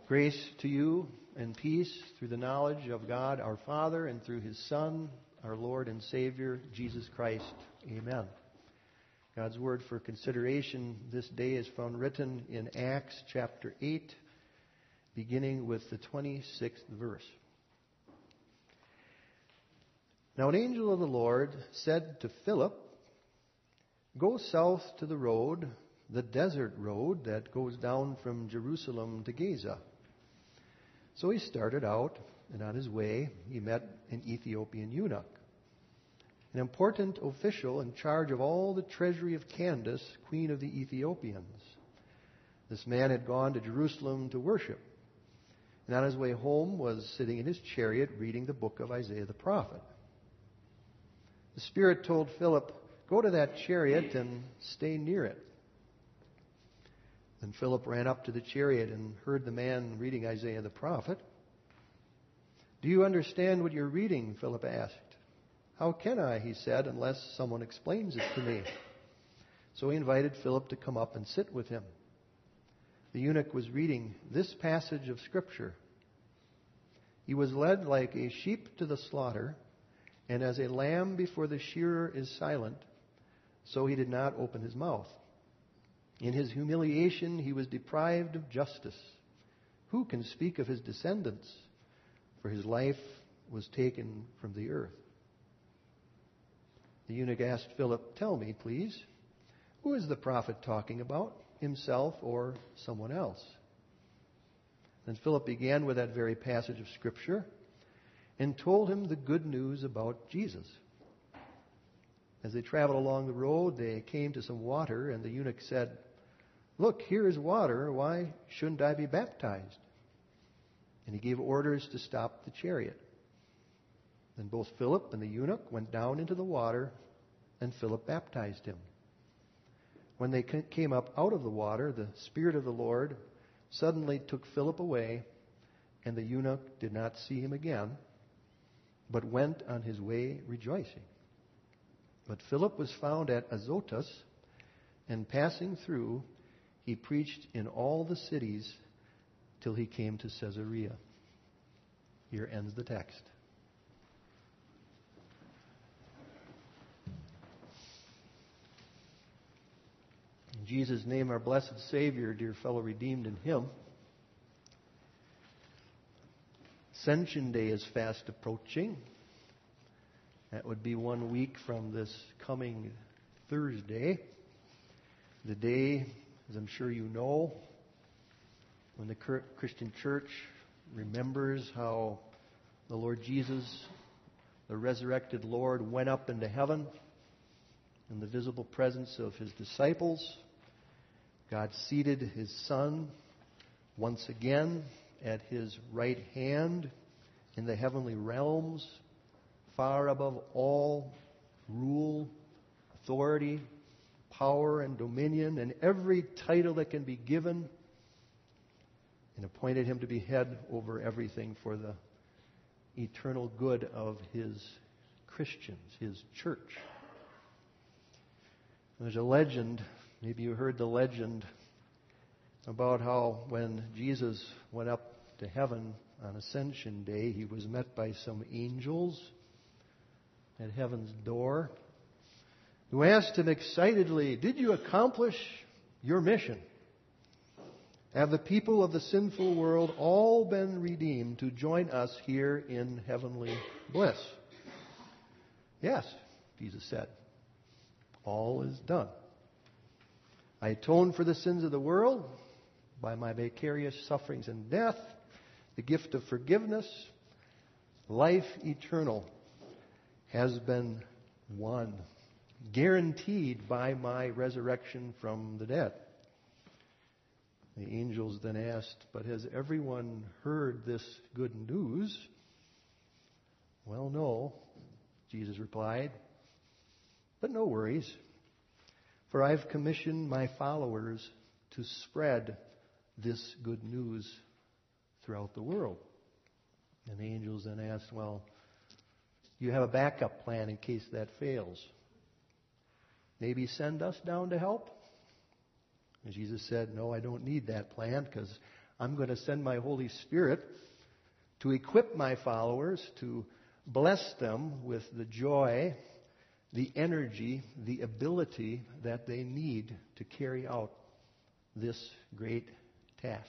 Grace to you and peace through the knowledge of God our Father and through His Son, our Lord and Savior, Jesus Christ. Amen. God's word for consideration this day is found written in Acts chapter 8, beginning with the 26th verse. Now an angel of the Lord said to Philip, "Go south to the road, the desert road that goes down from Jerusalem to Gaza." So he started out, and on his way he met an Ethiopian eunuch, an important official in charge of all the treasury of Candace, queen of the Ethiopians. This man had gone to Jerusalem to worship, and on his way home was sitting in his chariot reading the book of Isaiah the prophet. The Spirit told Philip, "Go to that chariot and stay near it." Then Philip ran up to the chariot and heard the man reading Isaiah the prophet. "Do you understand what you're reading?" Philip asked. "How can I," he said, "unless someone explains it to me?" So he invited Philip to come up and sit with him. The eunuch was reading this passage of Scripture. "He was led like a sheep to the slaughter, and as a lamb before the shearer is silent, so he did not open his mouth. In his humiliation he was deprived of justice. Who can speak of his descendants? For his life was taken from the earth." The eunuch asked Philip, "Tell me, please, who is the prophet talking about, himself or someone else?" Then Philip began with that very passage of Scripture and told him the good news about Jesus. As they traveled along the road, they came to some water, and the eunuch said, "Look, here is water. Why shouldn't I be baptized?" And he gave orders to stop the chariot. Then both Philip and the eunuch went down into the water, and Philip baptized him. When they came up out of the water, the Spirit of the Lord suddenly took Philip away, and the eunuch did not see him again, but went on his way rejoicing. But Philip was found at Azotus, and passing through, he preached in all the cities till he came to Caesarea. Here ends the text. In Jesus' name, our blessed Savior, dear fellow redeemed in Him, Ascension Day is fast approaching. That would be 1 week from this coming Thursday. The day, as I'm sure you know, when the Christian Church remembers how the Lord Jesus, the resurrected Lord, went up into heaven in the visible presence of His disciples. God seated His Son once again at His right hand in the heavenly realms, far above all rule, authority, power, and dominion, and every title that can be given, and appointed Him to be head over everything for the eternal good of His Christians, His church. There's a legend, maybe you heard the legend, about how when Jesus went up to heaven on Ascension Day, He was met by some angels at heaven's door who asked Him excitedly, "Did you accomplish your mission? Have the people of the sinful world all been redeemed to join us here in heavenly bliss?" "Yes," Jesus said. "All is done. I atoned for the sins of the world by my vicarious sufferings and death. The gift of forgiveness, life eternal, has been won, guaranteed by my resurrection from the dead." The angels then asked, "But has everyone heard this good news?" "Well, no," Jesus replied, "but no worries. For I've commissioned my followers to spread this good news throughout the world." And the angels then asked, "Well, do you have a backup plan in case that fails? Maybe send us down to help?" And Jesus said, "No, I don't need that plan because I'm going to send my Holy Spirit to equip my followers, to bless them with the joy, the energy, the ability that they need to carry out this great task.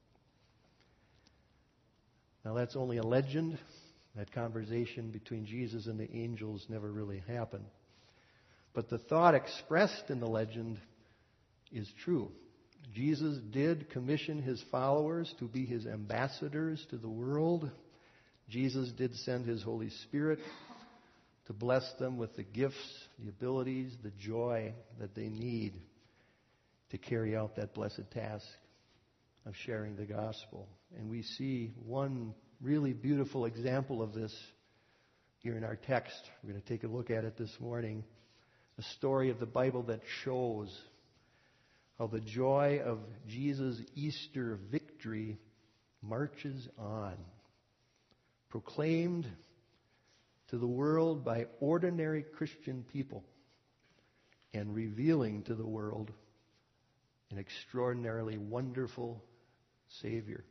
Now that's only a legend. That conversation between Jesus and the angels never really happened. But the thought expressed in the legend is true. Jesus did commission his followers to be his ambassadors to the world. Jesus did send his Holy Spirit to bless them with the gifts, the abilities, the joy that they need to carry out that blessed task of sharing the gospel. And we see one really beautiful example of this here in our text. We're going to take a look at it this morning. A story of the Bible that shows how the joy of Jesus' Easter victory marches on, proclaimed to the world by ordinary Christian people and revealing to the world an extraordinarily wonderful Savior.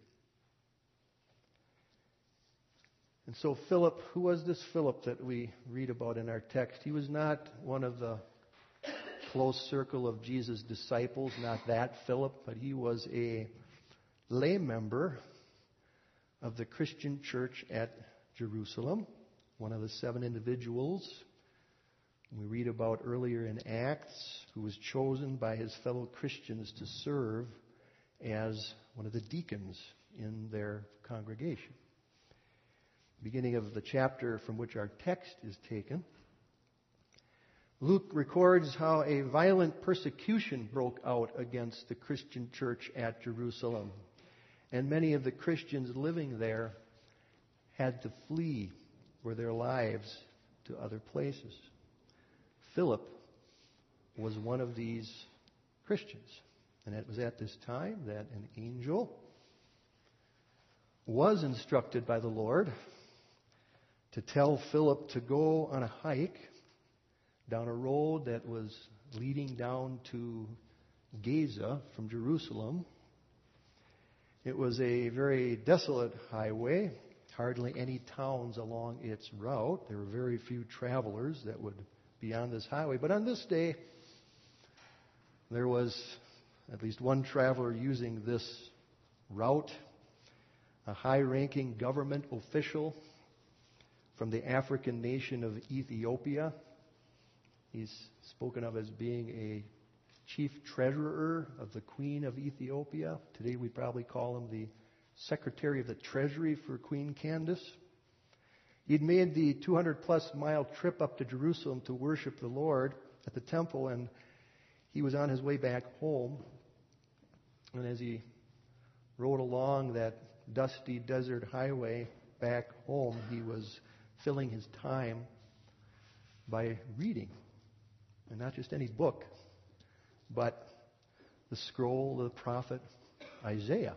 And so Philip, who was this Philip that we read about in our text? He was not one of the close circle of Jesus' disciples, not that Philip, but he was a lay member of the Christian church at Jerusalem, one of the 7 individuals we read about earlier in Acts, who was chosen by his fellow Christians to serve as one of the deacons in their congregation. Beginning of the chapter from which our text is taken, Luke records how a violent persecution broke out against the Christian church at Jerusalem. And many of the Christians living there had to flee for their lives to other places. Philip was one of these Christians. And it was at this time that an angel was instructed by the Lord to tell Philip to go on a hike down a road that was leading down to Gaza from Jerusalem. It was a very desolate highway, hardly any towns along its route. There were very few travelers that would be on this highway. But on this day, there was at least one traveler using this route, a high-ranking government official from the African nation of Ethiopia. He's spoken of as being a chief treasurer of the Queen of Ethiopia. Today we probably call him the Secretary of the Treasury for Queen Candace. He'd made the 200-plus mile trip up to Jerusalem to worship the Lord at the temple, and he was on his way back home. And as he rode along that dusty desert highway back home, he was filling his time by reading. And not just any book, but the scroll of the prophet Isaiah.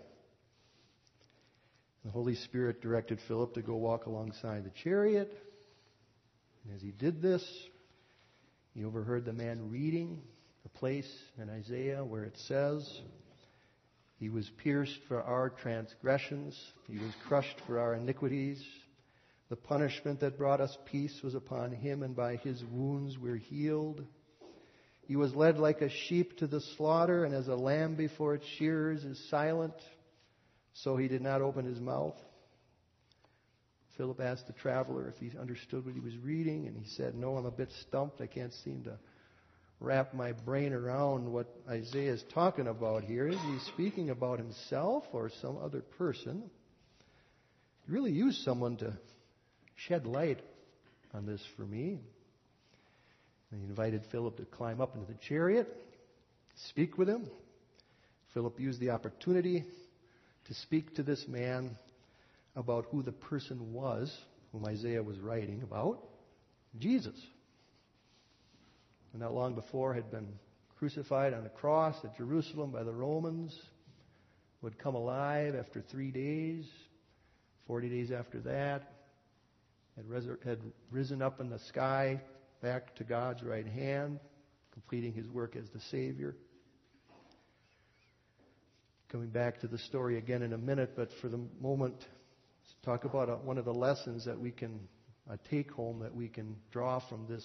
The Holy Spirit directed Philip to go walk alongside the chariot. And as he did this, he overheard the man reading the place in Isaiah where it says, "He was pierced for our transgressions, he was crushed for our iniquities. The punishment that brought us peace was upon him, and by his wounds we're healed. He was led like a sheep to the slaughter, and as a lamb before its shearers is silent, so he did not open his mouth." Philip asked the traveler if he understood what he was reading, and he said, "No, I'm a bit stumped. I can't seem to wrap my brain around what Isaiah is talking about here. Is he speaking about himself or some other person?" He really used someone to shed light on this for me. And he invited Philip to climb up into the chariot, speak with him. Philip used the opportunity to speak to this man about who the person was whom Isaiah was writing about, Jesus. And not long before had been crucified on a cross at Jerusalem by the Romans, would come alive after 3 days. 40 days after that, had risen up in the sky back to God's right hand, completing his work as the Savior. Coming back to the story again in a minute, but for the moment, let's talk about one of the lessons that we can take home that we can draw from this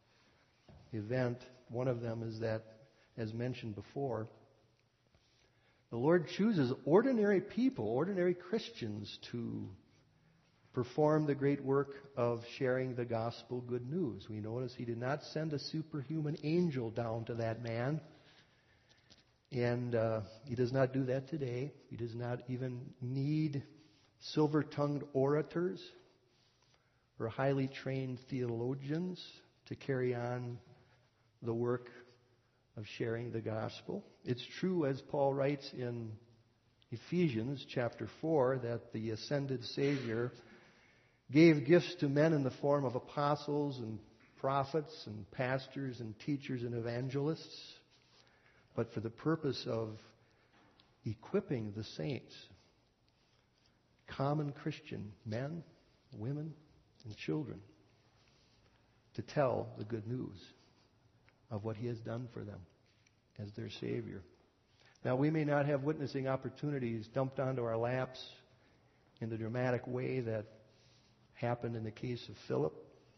event. One of them is that, as mentioned before, the Lord chooses ordinary people, ordinary Christians, to perform the great work of sharing the gospel good news. We notice He did not send a superhuman angel down to that man. And He does not do that today. He does not even need silver-tongued orators or highly trained theologians to carry on the work of sharing the gospel. It's true, as Paul writes in Ephesians chapter 4, that the ascended Savior gave gifts to men in the form of apostles and prophets and pastors and teachers and evangelists, but for the purpose of equipping the saints, common Christian men, women, and children, to tell the good news of what He has done for them as their Savior. Now, we may not have witnessing opportunities dumped onto our laps in the dramatic way that happened in the case of Philip,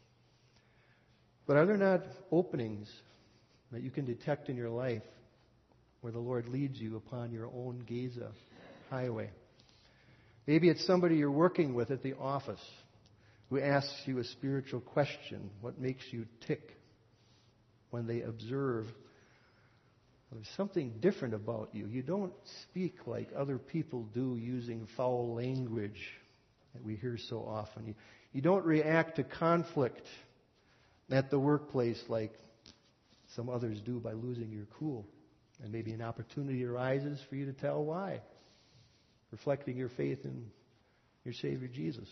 but are there not openings that you can detect in your life where the Lord leads you upon your own Gaza highway? Maybe it's somebody you're working with at the office who asks you a spiritual question. What makes you tick when they observe there's something different about you? You don't speak like other people do, using foul language that we hear so often. You don't react to conflict at the workplace like some others do by losing your cool. And maybe an opportunity arises for you to tell why, reflecting your faith in your Savior Jesus.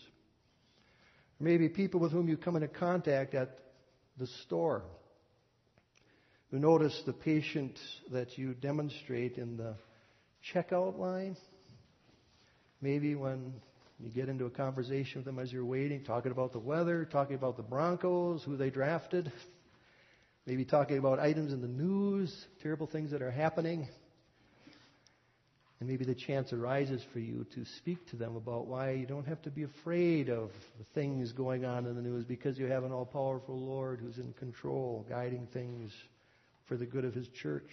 Or maybe people with whom you come into contact at the store, who notice the patience that you demonstrate in the checkout line. Maybe when you get into a conversation with them as you're waiting, talking about the weather, talking about the Broncos, who they drafted. Maybe talking about items in the news, terrible things that are happening. And maybe the chance arises for you to speak to them about why you don't have to be afraid of the things going on in the news, because you have an all-powerful Lord who's in control, guiding things for the good of His church.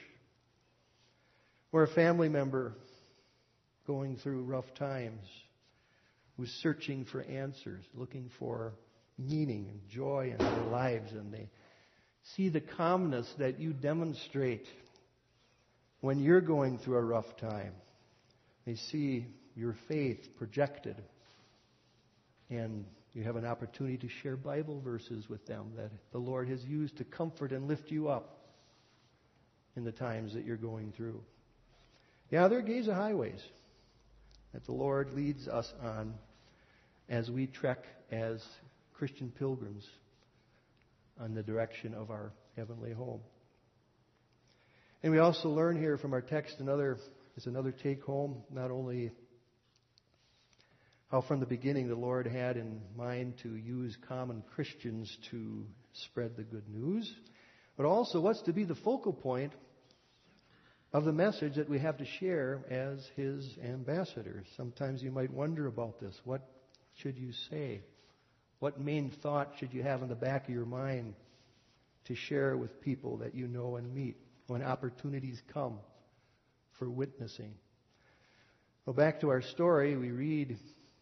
Or a family member going through rough times, who's searching for answers, looking for meaning and joy in their lives, and they see the calmness that you demonstrate when you're going through a rough time. They see your faith projected, and you have an opportunity to share Bible verses with them that the Lord has used to comfort and lift you up in the times that you're going through. Yeah, there are Gaza highways that the Lord leads us on as we trek as Christian pilgrims on the direction of our heavenly home. And we also learn here from our text another take home, not only how from the beginning the Lord had in mind to use common Christians to spread the good news, but also what's to be the focal point of the message that we have to share as His ambassadors. Sometimes you might wonder about this. What should you say? What main thought should you have in the back of your mind to share with people that you know and meet when opportunities come for witnessing? Well, back to our story, we read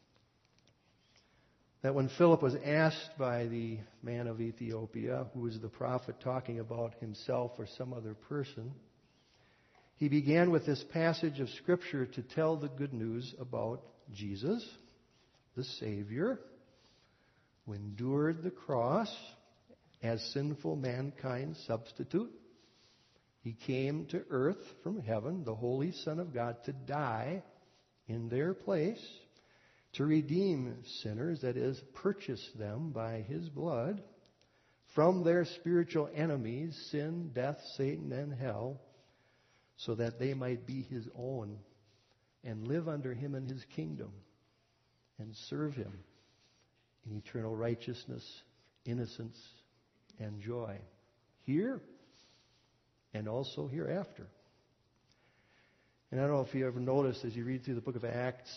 that when Philip was asked by the man of Ethiopia, who was the prophet talking about himself or some other person, he began with this passage of Scripture to tell the good news about Jesus, the Savior, who endured the cross as sinful mankind's substitute. He came to earth from heaven, the Holy Son of God, to die in their place, to redeem sinners, that is, purchase them by His blood from their spiritual enemies, sin, death, Satan, and hell, so that they might be His own and live under Him in His kingdom and serve Him in eternal righteousness, innocence, and joy, here and also hereafter. And I don't know if you ever noticed as you read through the book of Acts,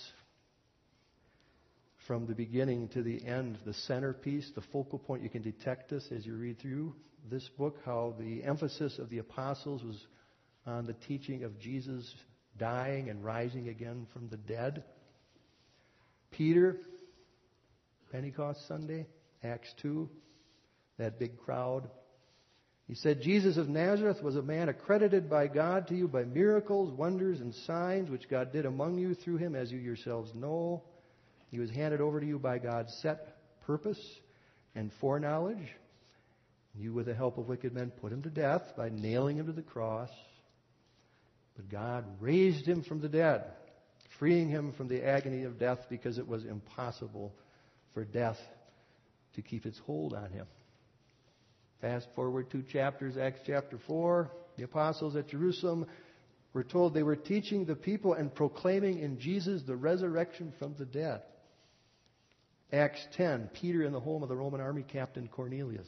from the beginning to the end, the centerpiece, the focal point, you can detect this as you read through this book, how the emphasis of the apostles was on the teaching of Jesus dying and rising again from the dead. Peter, Pentecost Sunday, Acts 2, that big crowd. He said, Jesus of Nazareth was a man accredited by God to you by miracles, wonders, and signs, which God did among you through him, as you yourselves know. He was handed over to you by God's set purpose and foreknowledge. You, with the help of wicked men, put him to death by nailing him to the cross. But God raised him from the dead, freeing him from the agony of death, because it was impossible for death to keep its hold on him. Fast forward 2 chapters, Acts chapter 4. The apostles at Jerusalem were told they were teaching the people and proclaiming in Jesus the resurrection from the dead. Acts 10, Peter in the home of the Roman army captain Cornelius.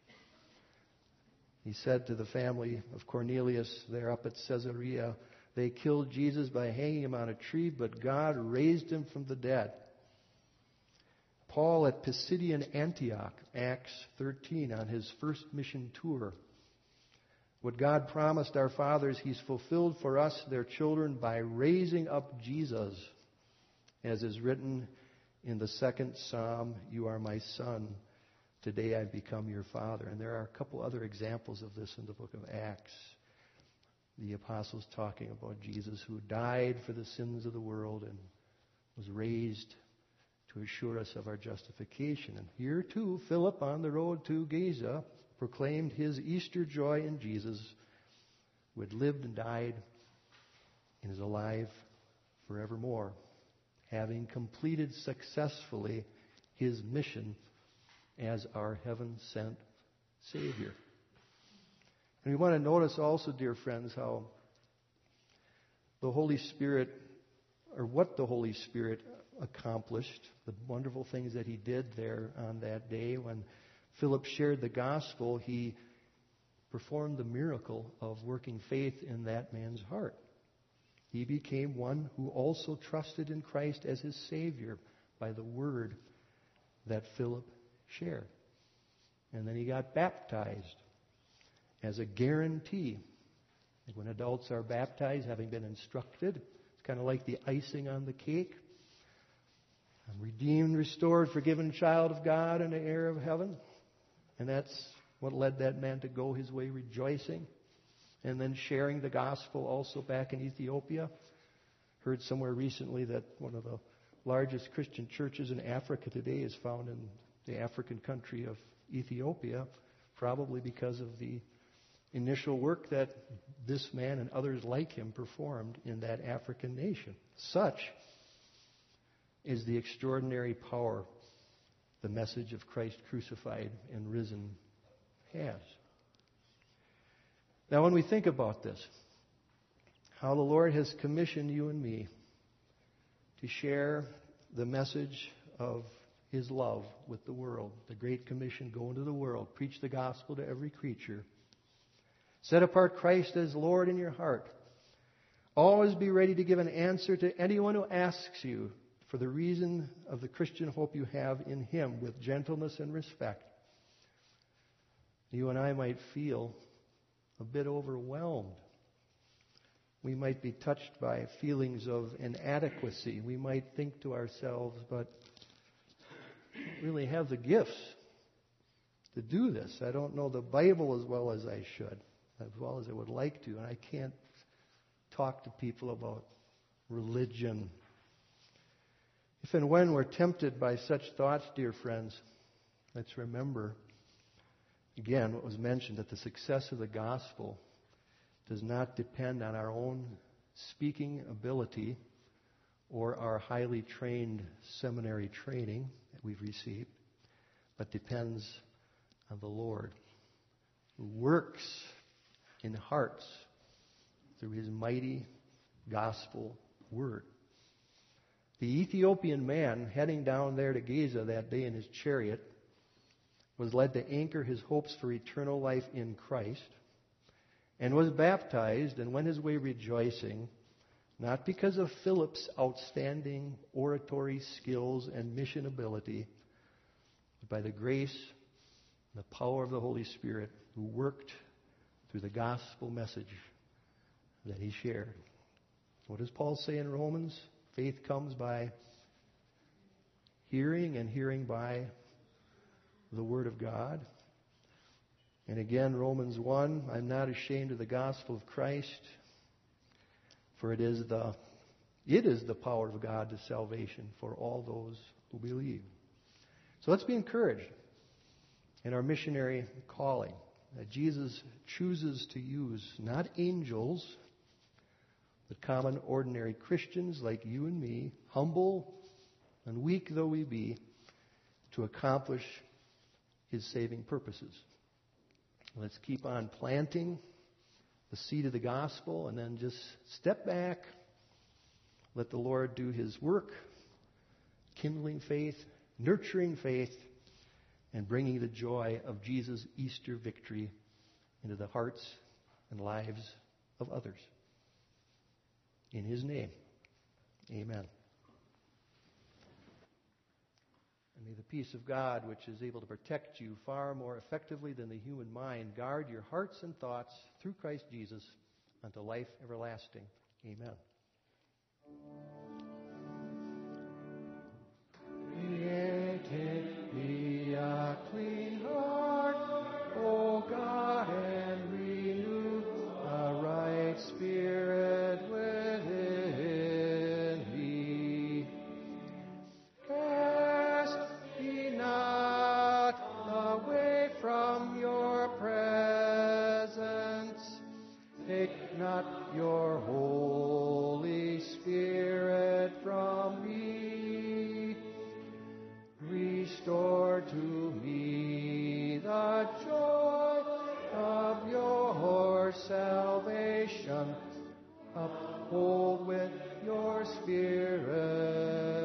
He said to the family of Cornelius there up at Caesarea, they killed Jesus by hanging him on a tree, but God raised him from the dead. Paul at Pisidian Antioch, Acts 13, on his first mission tour. What God promised our fathers, he's fulfilled for us, their children, by raising up Jesus, as is written in the 2nd Psalm, you are my son, today I've become your father. And there are a couple other examples of this in the book of Acts. The apostles talking about Jesus, who died for the sins of the world and was raised to assure us of our justification. And here too, Philip on the road to Gaza proclaimed his Easter joy in Jesus, who had lived and died and is alive forevermore, having completed successfully his mission as our heaven-sent Savior. And we want to notice also, dear friends, how the Holy Spirit, or what the Holy Spirit accomplished, the wonderful things that he did there on that day. When Philip shared the gospel, he performed the miracle of working faith in that man's heart. He became one who also trusted in Christ as his Savior by the word that Philip shared. And then he got baptized as a guarantee. When adults are baptized, having been instructed, it's kind of like the icing on the cake. I'm redeemed, restored, forgiven child of God and an heir of heaven. And that's what led that man to go his way rejoicing. And then sharing the gospel also back in Ethiopia. Heard somewhere recently that one of the largest Christian churches in Africa today is found in the African country of Ethiopia, probably because of the initial work that this man and others like him performed in that African nation. Such is the extraordinary power the message of Christ crucified and risen has. Now, when we think about this, how the Lord has commissioned you and me to share the message of his love with the world, the Great Commission, go into the world, preach the gospel to every creature, set apart Christ as Lord in your heart, always be ready to give an answer to anyone who asks you for the reason of the Christian hope you have in him with gentleness and respect. You and I might feel a bit overwhelmed. We might be touched by feelings of inadequacy. We might think to ourselves, but really have the gifts to do this. I don't know the Bible as well as I should, as well as I would like to, and I can't talk to people about religion. If and when we're tempted by such thoughts, dear friends, let's remember, again, what was mentioned, that the success of the gospel does not depend on our own speaking ability or our highly trained seminary training that we've received, but depends on the Lord, who works in hearts through his mighty gospel word. The Ethiopian man heading down there to Gaza that day in his chariot was led to anchor his hopes for eternal life in Christ and was baptized and went his way rejoicing not because of Philip's outstanding oratory skills and mission ability, but by the grace and the power of the Holy Spirit who worked through the gospel message that he shared. What does Paul say in Romans? Faith comes by hearing, and hearing by the Word of God. And again, Romans 1, I'm not ashamed of the gospel of Christ, for it is the power of God to salvation for all those who believe. So let's be encouraged in our missionary calling, that Jesus chooses to use not angels, but common, ordinary Christians like you and me, humble and weak though we be, to accomplish His saving purposes. Let's keep on planting the seed of the gospel and then just step back, let the Lord do His work, kindling faith, nurturing faith, and bringing the joy of Jesus' Easter victory into the hearts and lives of others. In His name, amen. And may the peace of God, which is able to protect you far more effectively than the human mind, guard your hearts and thoughts through Christ Jesus unto life everlasting. Amen. Create me a clean heart, O God, and renew a right spirit within me. Cast me not away from your presence. Take not your Holy Spirit from me. Restore to me the joy of your salvation. Uphold with your Spirit